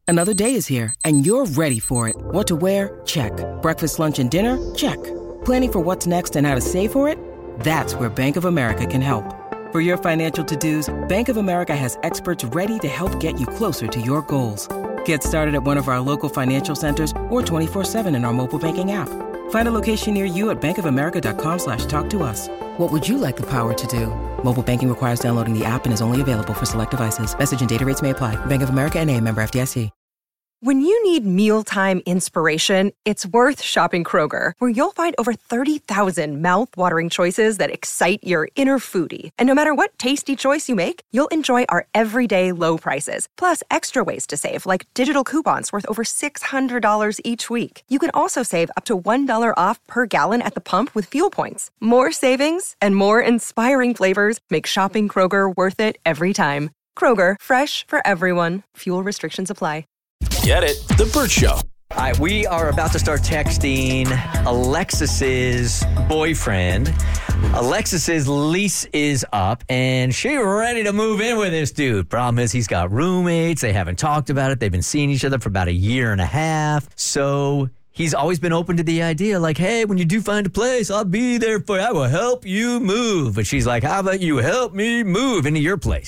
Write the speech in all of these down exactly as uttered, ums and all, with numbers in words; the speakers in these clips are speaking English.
Another day is here, and you're ready for it. What to wear? Check. Breakfast, lunch, and dinner? Check. Planning for what's next and how to save for it? That's where Bank of America can help. For your financial to-dos, Bank of America has experts ready to help get you closer to your goals. Get started at one of our local financial centers or twenty-four seven in our mobile banking app. Find a location near you at bankofamerica.com slash talk to us. What would you like the power to do? Mobile banking requires downloading the app and is only available for select devices. Message and data rates may apply. Bank of America N A, member F D I C. When you need mealtime inspiration, it's worth shopping Kroger, where you'll find over thirty thousand mouth-watering choices that excite your inner foodie. And no matter what tasty choice you make, you'll enjoy our everyday low prices, plus extra ways to save, like digital coupons worth over six hundred dollars each week. You can also save up to one dollar off per gallon at the pump with fuel points. More savings and more inspiring flavors make shopping Kroger worth it every time. Kroger, fresh for everyone. Fuel restrictions apply. Get it? The Bert Show. All right, we are about to start texting Alexis's boyfriend. Alexis's lease is up, and she's ready to move in with this dude. Problem is, he's got roommates. They haven't talked about it. They've been seeing each other for about a year and a half. So he's always been open to the idea, like, hey, when you do find a place, I'll be there for you. I will help you move. But she's like, how about you help me move into your place?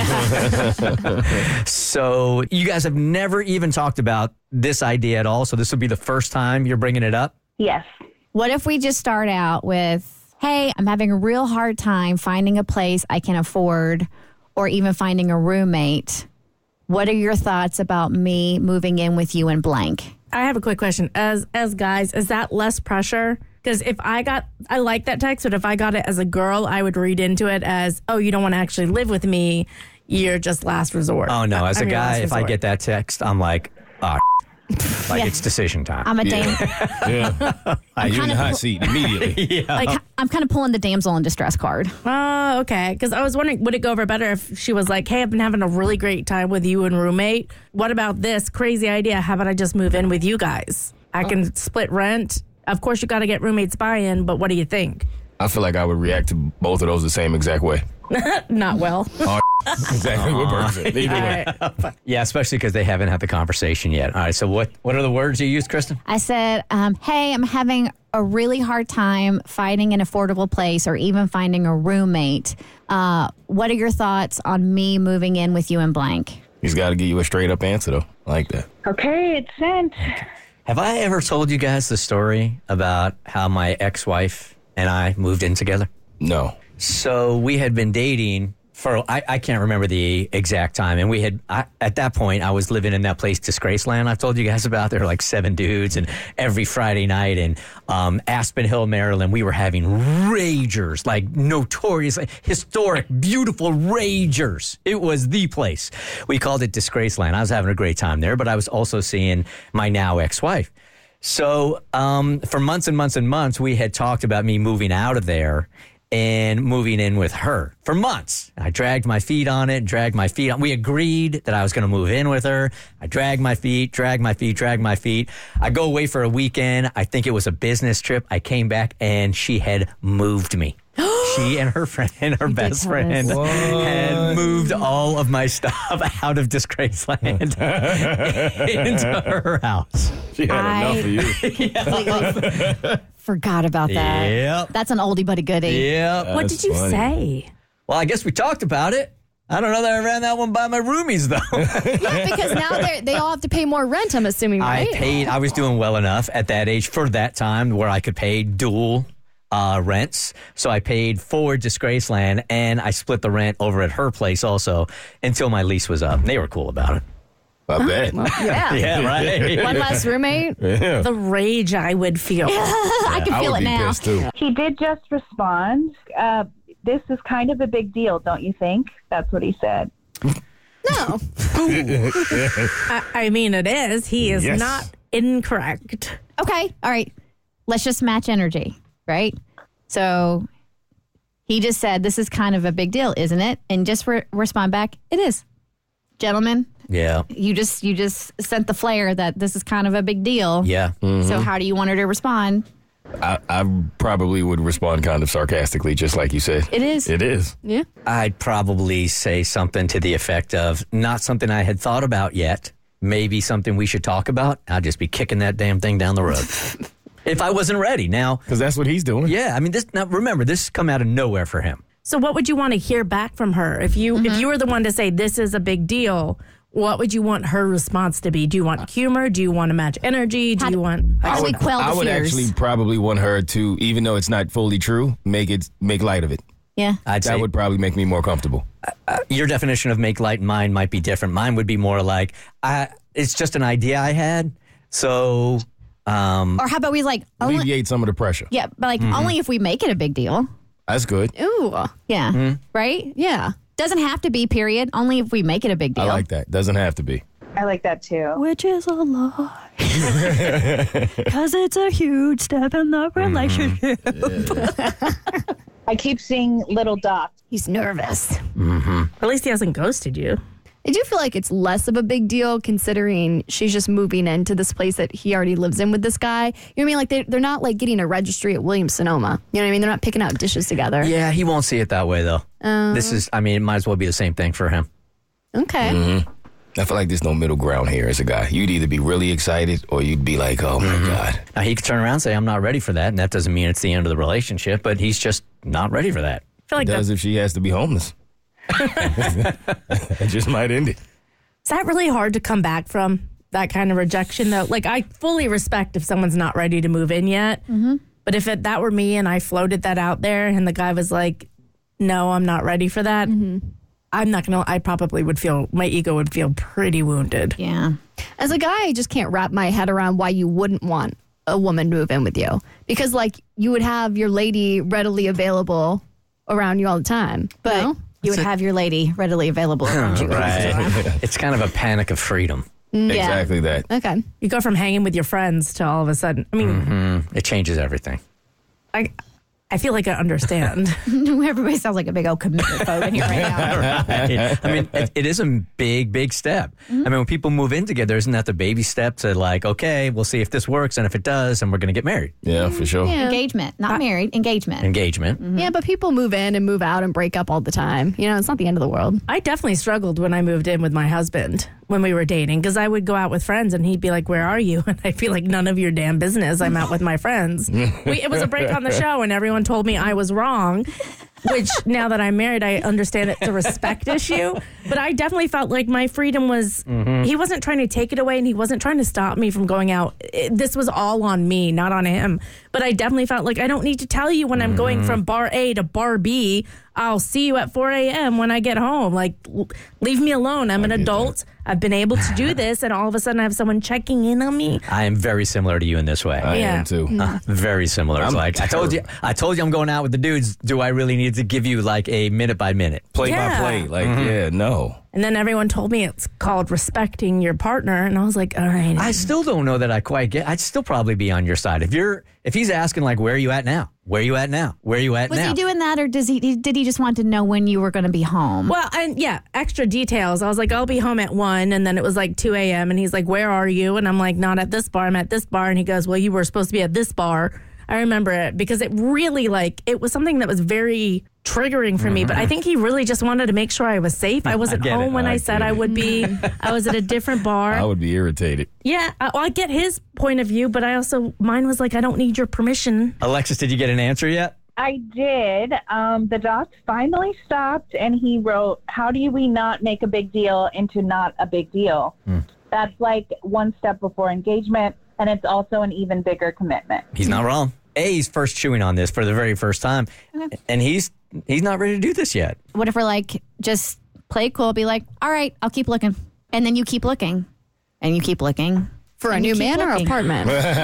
So you guys have never even talked about this idea at all. So this would be the first time you're bringing it up? Yes. What if we just start out with, hey, I'm having a real hard time finding a place I can afford or even finding a roommate. What are your thoughts about me moving in with you and blank? I have a quick question. As as guys, is that less pressure? Because if I got, I like that text, but if I got it as a girl, I would read into it as, oh, you don't want to actually live with me. You're just last resort. Oh, no. As I'm a guy, if I get that text, I'm like, oh, like Yeah. it's decision time. I'm a dame. Yeah. I'm You're in the kinda- hot seat immediately. yeah. Like, I'm kind of pulling the damsel in distress card. Oh, okay. Because I was wondering, would it go over better if she was like, hey, I've been having a really great time with you and roommate. What about this crazy idea? How about I just move in with you guys? I can split rent. Of course, you got to get roommates buy-in, but what do you think? I feel like I would react to both of those the same exact way. Not well. Oh, exactly what Bert said. Either All way. right. Yeah, especially because they haven't had the conversation yet. All right, so what, what are the words you used, Kristen? I said, um, hey, I'm having a really hard time finding an affordable place or even finding a roommate. Uh, what are your thoughts on me moving in with you and blank? He's got to give you a straight up answer, though. I like that. Okay, it's sent. Have I ever told you guys the story about how my ex-wife and I moved in together? No. So we had been dating for, I, I can't remember the exact time. And we had, I, at that point, I was living in that place, Disgraceland, I've told you guys about. There were like seven dudes, and every Friday night in um, Aspen Hill, Maryland, we were having ragers, like notorious, like, historic, beautiful ragers. It was the place. We called it Disgraceland. I was having a great time there, but I was also seeing my now ex-wife. So um, for months and months and months, we had talked about me moving out of there and moving in with her for months. I dragged my feet on it, dragged my feet on. We agreed that I was going to move in with her. I dragged my feet, dragged my feet, dragged my feet. I go away for a weekend. I think it was a business trip. I came back and she had moved me. She and her friend and her best friend had moved all of my stuff out of Disgraceland into her house. She had I- enough of you. Completely forgot about that. Yep. That's an oldie but a goodie. Yep. What That's did you funny. say? Well, I guess we talked about it. I don't know that I ran that one by my roomies, though. Yeah, because now they they all have to pay more rent, I'm assuming, I right? paid, I was doing well enough at that age for that time where I could pay dual uh, rents. So I paid for Disgraceland, and I split the rent over at her place also until my lease was up. They were cool about it. I bet. Yeah. Yeah, right? One less roommate. Yeah. The rage I would feel. I can I feel would it be now. pissed, too. He did just respond. Uh, this is kind of a big deal, don't you think? That's what he said. No. I, I mean, it is. He is Yes. not incorrect. Okay. All right. Let's just match energy, right? So he just said, this is kind of a big deal, isn't it? And just re- respond back, it is. Gentlemen, Yeah. you just you just sent the flare that this is kind of a big deal. Yeah. So how do you want her to respond? I, I probably would respond kind of sarcastically, just like you said. It is. It is. Yeah. I'd probably say something to the effect of not something I had thought about yet, maybe something we should talk about, I'd just be kicking that damn thing down the road. If I wasn't ready. Now, because that's what he's doing. Yeah, I mean, this. Now remember, this has come out of nowhere for him. So what would you want to hear back from her? If you mm-hmm. if you were the one to say this is a big deal, what would you want her response to be? Do you want humor? Do you want to match energy? Do how you want... How do we quell the I would fears? actually probably want her to, even though it's not fully true, make it make light of it. Yeah. I'd that say, would probably make me more comfortable. Uh, your definition of make light and mine might be different. Mine would be more like, I, it's just an idea I had, so... Um, or how about we like... Only, alleviate some of the pressure. yeah, but like Mm-hmm. only if we make it a big deal. That's good. Ooh. Yeah. Mm-hmm. Right? Yeah. Doesn't have to be, period. Only if we make it a big deal. I like that. Doesn't have to be. I like that too. Which is a lie. Because it's a huge step in the relationship. Yeah. I keep seeing little dots. He's nervous. Mm-hmm. At least he hasn't ghosted you. I do feel like it's less of a big deal considering she's just moving into this place that he already lives in with this guy. You know what I mean? Like, they, they're not like getting a registry at Williams-Sonoma. You know what I mean? They're not picking out dishes together. Yeah, he won't see it that way, though. Uh, This is, I mean, it might as well be the same thing for him. Okay. Mm-hmm. I feel like there's no middle ground here as a guy. You'd either be really excited or you'd be like, oh, my Mm-hmm. God. Now, he could turn around and say, I'm not ready for that, and that doesn't mean it's the end of the relationship, but he's just not ready for that. I feel like It does that, if she has to be homeless. It just might end it. is that really hard to come back from, that kind of rejection, though? Like, I fully respect if someone's not ready to move in yet. Mm-hmm. But if it, that were me and I floated that out there and the guy was like, no, I'm not ready for that, mm-hmm. I'm not going to, I probably would feel, my ego would feel pretty wounded. Yeah. As a guy, I just can't wrap my head around why you wouldn't want a woman to move in with you. Because, like, you would have your lady readily available around you all the time. But you know? you would have your lady readily available around you. Right. It's kind of a panic of freedom. Yeah. Exactly that. Okay. You go from hanging with your friends to all of a sudden, I mean, Mm-hmm. It changes everything. I I feel like I understand. Everybody sounds like a big old commitment phobe in here right now. Right. I mean, it, it is a big, big step. Mm-hmm. I mean, when people move in together, isn't that the baby step to like, okay, we'll see if this works, and if it does, then we're going to get married. Yeah, for sure. Yeah. Engagement, not married, engagement. Engagement. Mm-hmm. Yeah, but people move in and move out and break up all the time. You know, it's not the end of the world. I definitely struggled when I moved in with my husband when we were dating because I would go out with friends and he'd be like, where are you? And I'd be like, none of your damn business. I'm out with my friends. we, it was a break on the show and everyone told me I was wrong, which now that I'm married, I understand it's a respect issue. But I definitely felt like my freedom was, mm-hmm. he wasn't trying to take it away and he wasn't trying to stop me from going out. It, this was all on me, not on him. But I definitely felt like I don't need to tell you when I'm mm-hmm. going from bar A to bar B. I'll see you at four a.m. when I get home. Like, l- leave me alone. I'm I an adult. That. I've been able to do this, and all of a sudden I have someone checking in on me. I am very similar to you in this way. I yeah. am too. Uh, very similar. It's I'm like terrible. I told you, I told you I'm going out with the dudes. Do I really need to give you like a minute by minute, Play Yeah. by play. Like, Mm-hmm. yeah, no. And then everyone told me it's called respecting your partner, and I was like, all right. I still don't know that I quite get. I'd still probably be on your side if you're. If he's asking like, where are you at now? Where are you at now? Where are you at Was now? he doing that, or does he? Did he just want to know when you were going to be home? Well, and yeah, extra details. I was like, I'll be home at one, and then it was like two a.m. and he's like, where are you? And I'm like, not at this bar. I'm at this bar, and he goes, well, you were supposed to be at this bar. I remember it because it really like it was something that was very triggering for me. But I think he really just wanted to make sure I was safe. I wasn't I home it. when I, I said get I it. would be. I was at a different bar. I would be irritated. Yeah, I, well, I get his point of view, but I also mine was like, I don't need your permission. Alexis, did you get an answer yet? I did. Um, the dots finally stopped, and he wrote, how do we not make a big deal into not a big deal? Hmm. That's like one step before engagement, and it's also an even bigger commitment. He's not wrong. A, he's first chewing on this for the very first time, Okay. and he's he's not ready to do this yet. What if we're like, just play it cool, be like, all right, I'll keep looking. And then you keep looking. And you keep looking. For a And you new keep man or looking. apartment?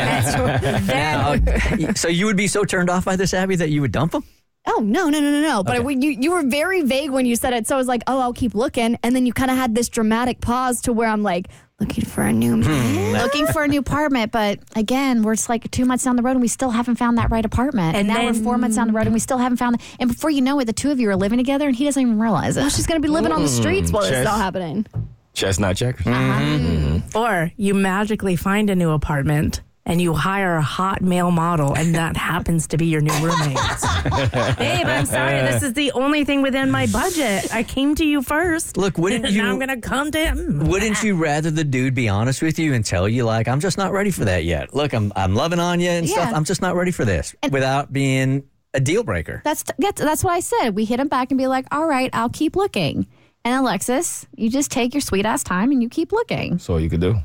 Now, so you would be so turned off by this, Abby, that you would dump him? Oh, no, no, no, no, no. But Okay. you, you were very vague when you said it. So I was like, oh, I'll keep looking. And then you kind of had this dramatic pause to where I'm like, looking for a new man. Looking for a new apartment. But again, we're just like two months down the road and we still haven't found that right apartment. And, And now then- we're four months down the road and we still haven't found it. And before you know it, the two of you are living together and he doesn't even realize it. Well, she's going to be living on the streets while this is Chess. all happening. Chestnut checkers. Or you magically find a new apartment and you hire a hot male model, and that happens to be your new roommate. Babe, I'm sorry. This is the only thing within my budget. I came to you first. Look, wouldn't you? Now I'm going to come to him. Wouldn't you rather the dude be honest with you and tell you, like, I'm just not ready for that yet? Look, I'm I'm loving on you and Yeah. stuff. I'm just not ready for this without being a deal breaker. That's, that's that's what I said. We hit him back and be like, all right, I'll keep looking. And Alexis, you just take your sweet ass time and you keep looking. That's all you could do.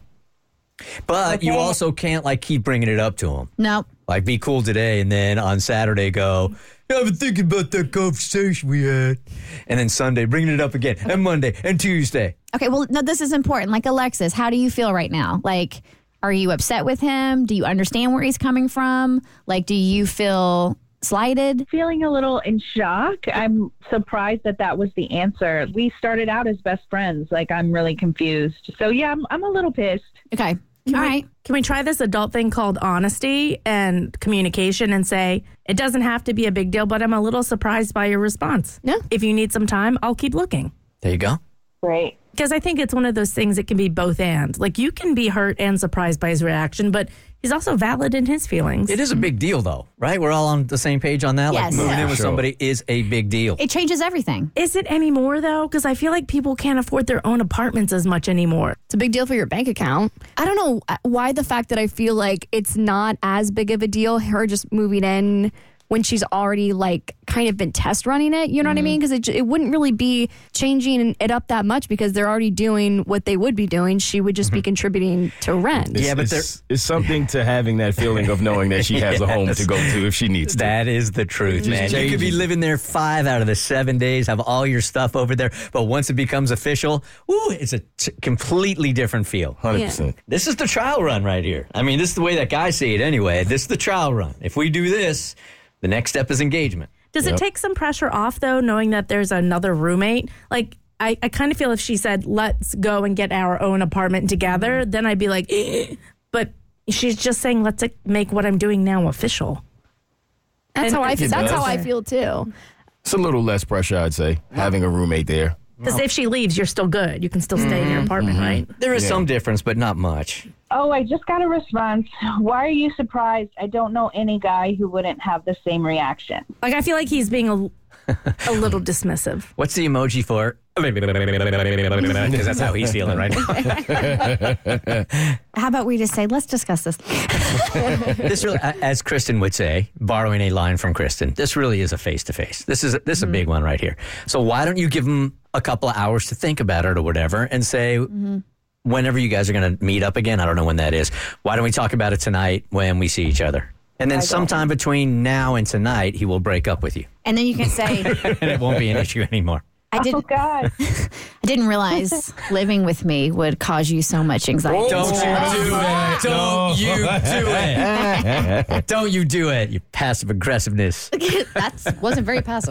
But you also can't, like, keep bringing it up to him. No. Like, be cool today, and then on Saturday go, yeah, I've been thinking about that conversation we had. And then Sunday, bringing it up again, and Monday, and Tuesday. Okay, well, no, this is important. Like, Alexis, how do you feel right now? Like, are you upset with him? Do you understand where he's coming from? Like, do you feel slighted? Feeling a little in shock. I'm surprised that that was the answer. We started out as best friends. Like, I'm really confused. So, yeah, I'm, I'm a little pissed. Okay. Can All we, right. Can we try this adult thing called honesty and communication and say, it doesn't have to be a big deal, but I'm a little surprised by your response. Yeah. If you need some time, I'll keep looking. There you go. Great. Because I think it's one of those things that can be both and. Like, you can be hurt and surprised by his reaction, but he's also valid in his feelings. It is a big deal, though, right? We're all on the same page on that. Yes. Like, moving Yeah. in with Sure. somebody is a big deal. It changes everything. Is it anymore, though? Because I feel like people can't afford their own apartments as much anymore. It's a big deal for your bank account. I don't know why the fact that I feel like it's not as big of a deal, her just moving in when she's already like kind of been test running it, you know what I mean? Because it, it wouldn't really be changing it up that much because they're already doing what they would be doing. She would just be contributing to rent. It's, Yeah, but it's, it's something to having that feeling of knowing that she has a home to go to if she needs to. That is the truth, Just man. You could be changing. living there five out of the seven days, have all your stuff over there, but once it becomes official, ooh, it's a t- completely different feel. one hundred percent. This is the trial run right here. I mean, this is the way that guys see it anyway. This is the trial run. If we do this, the next step is engagement. Does Yep. it take some pressure off, though, knowing that there's another roommate? Like, I, I kind of feel if she said, let's go and get our own apartment together, then I'd be like, eh. But she's just saying, let's like, make what I'm doing now official. That's And how I it feel. That's does. how I feel too. It's a little less pressure, I'd say, having a roommate there. Because if she leaves, you're still good. You can still stay in your apartment, right? There is Yeah. some difference, but not much. Oh, I just got a response. Why are you surprised? I don't know any guy who wouldn't have the same reaction. Like, I feel like he's being a, a little dismissive. What's the emoji for? Because that's how he's feeling right now. How about we just say, let's discuss this? This really, as Kristen would say, borrowing a line from Kristen, this really is a face-to-face. This is a, this is a big one right here. So why don't you give them a couple of hours to think about it or whatever and say, mm-hmm. whenever you guys are going to meet up again, I don't know when that is, why don't we talk about it tonight when we see each other? And then sometime between now and tonight, he will break up with you. And then you can say, And it won't be an issue anymore. I Oh, didn't, God. I didn't realize living with me would cause you so much anxiety. Don't you do it. Don't No. you do it. Don't you do it, you passive aggressiveness. That wasn't very passive.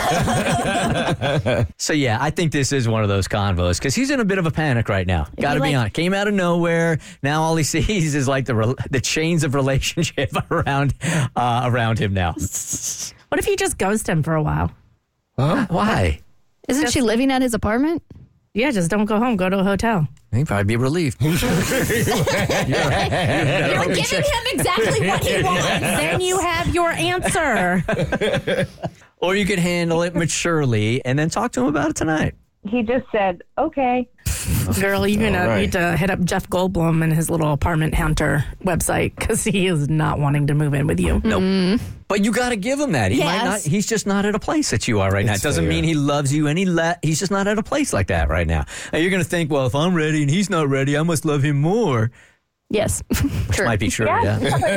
So, yeah, I think this is one of those convos because he's in a bit of a panic right now. Got to be like- honest. Came out of nowhere. Now all he sees is like the re- the chains of relationship around uh, around him now. What if you just ghost him for a while? Why? Isn't she living at his apartment? Yeah, just don't go home. Go to a hotel. He'd probably be relieved. You're giving him exactly what he wants. Then you have your answer. Or you could handle it maturely and then talk to him about it tonight. He just said, okay. Girl, you're going All to right. need to hit up Jeff Goldblum and his little apartment hunter website because he is not wanting to move in with you. Nope. But you got to give him that. He might Yes. not. He's just not at a place that you are right now. It It's doesn't fair. mean he loves you any less. He's just not at a place like that right now. Now you're going to think, well, if I'm ready and he's not ready, I must love him more. Yes. Which might be true. Yeah.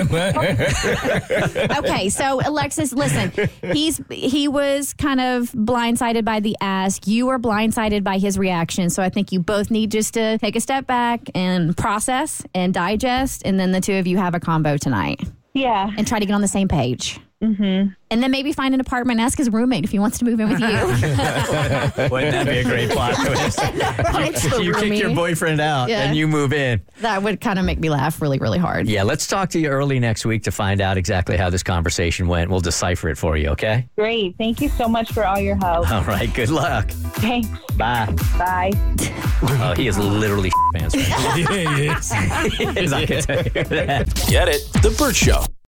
Okay, so Alexis, listen, he's he was kind of blindsided by the ask. You were blindsided by his reaction. So I think you both need just to take a step back and process and digest, and then the two of you have a combo tonight Yeah. and try to get on the same page. Mm-hmm. And then maybe find an apartment and ask his roommate if he wants to move in with you. Wouldn't that be a great plot twist? It's the You kick roomie. your boyfriend out Yeah. and you move in. That would kind of make me laugh really, really hard. Yeah, let's talk to you early next week to find out exactly how this conversation went. We'll decipher it for you, okay? Great. Thank you so much for all your help. All right, good luck. Thanks. Bye. Bye. Oh, he is literally answering. Yeah, he is. He is, I can tell you that. Get it? The Burt Show.